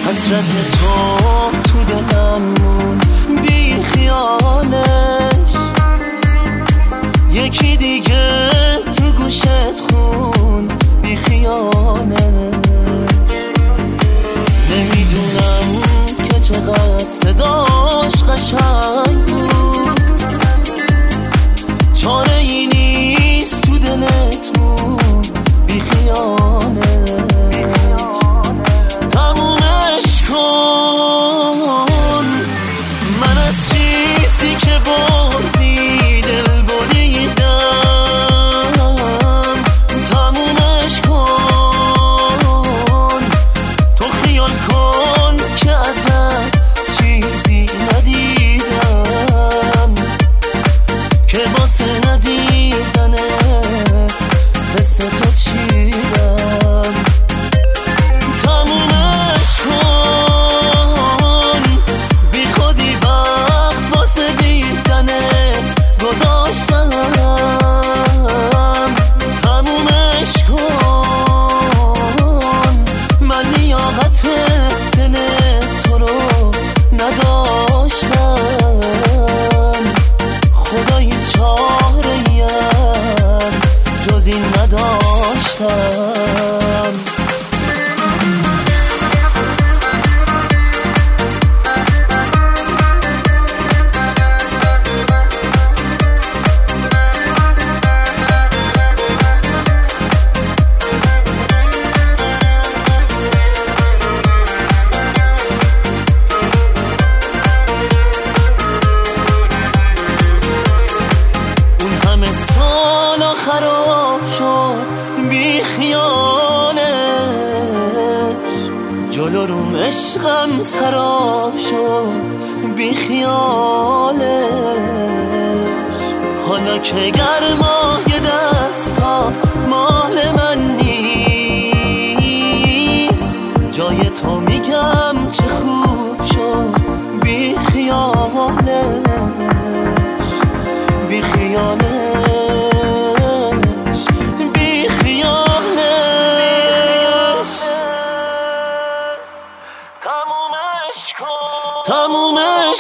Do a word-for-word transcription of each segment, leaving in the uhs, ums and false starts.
حسرت تو تو دلم مون بی خیالش، یکی دیگه تو گوشت خون بی خیالش. نمیدونم که چقدر صداش قشنگ بود، چاره ای نیست تو دلت مون بی خیالش. تمومش کن، من از چیزی که بردی دل بریدم. تمومش کن، تو خیال کن که ازت چیزی ندیدم، که واسه ندیدنه حس تو چیدم. تمومش کن، بی خودی وقت واسه دیدنت گذاشتم. تمومش کن، من لیاقت دل تو رو نداشتم. خدایی چاره‌ایم جز این نداشتم. خراب شد بی خیالش، جلو روم عشقم سراب شد بی خیالش. حالا که گرمای دستا مال من نیست، جای تو میگم چه خوب شد بی خیالش. بی خیالش تمومش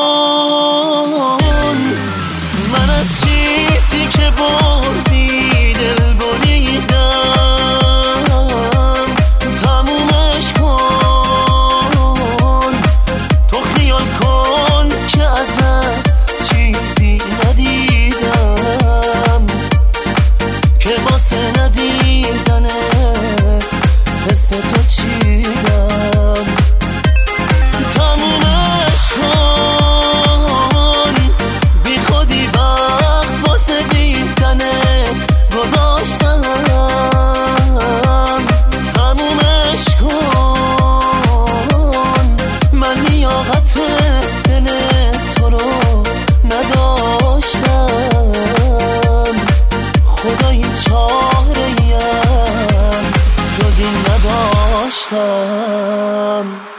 کن، من از چیزی که بردی دل بریدم. تمومش کن، تو خیال کن که ازت چیزی ندیدم، که واسه ندیدنه حس تو چیدم. دل تو رو نداشتم، خدایی چاره‌ایم جز این نداشتم.